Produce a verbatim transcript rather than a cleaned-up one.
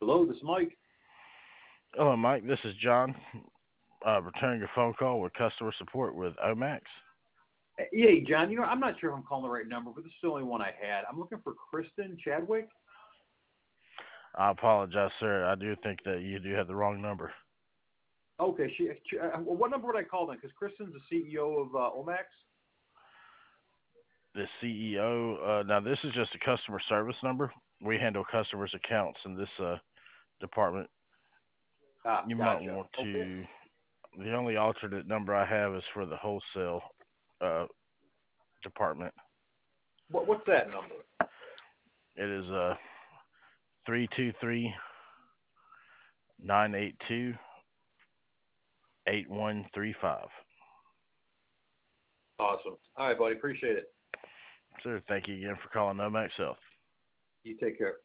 Hello, this is Mike. Hello, Mike. This is John. Uh, returning your phone call with customer support with Omax. Hey, John, you know, I'm not sure if I'm calling the right number, but this is the only one I had. I'm looking for Kristen Chadwick. I apologize, sir. I do think that you do have the wrong number. Okay, she. Uh, what number would I call then? Because Kristen's the C E O of uh, Omax. The C E O. Uh, now, this is just a customer service number. We handle customers' accounts in this uh, department. Ah, You might gotcha. want Okay. to. The only alternate number I have is for the wholesale uh, department. What What's that number? It is uh, three two three nine eight two eight one three five. Awesome. All right, buddy. Appreciate it. Sir, thank you again for calling Omax Health. You take care.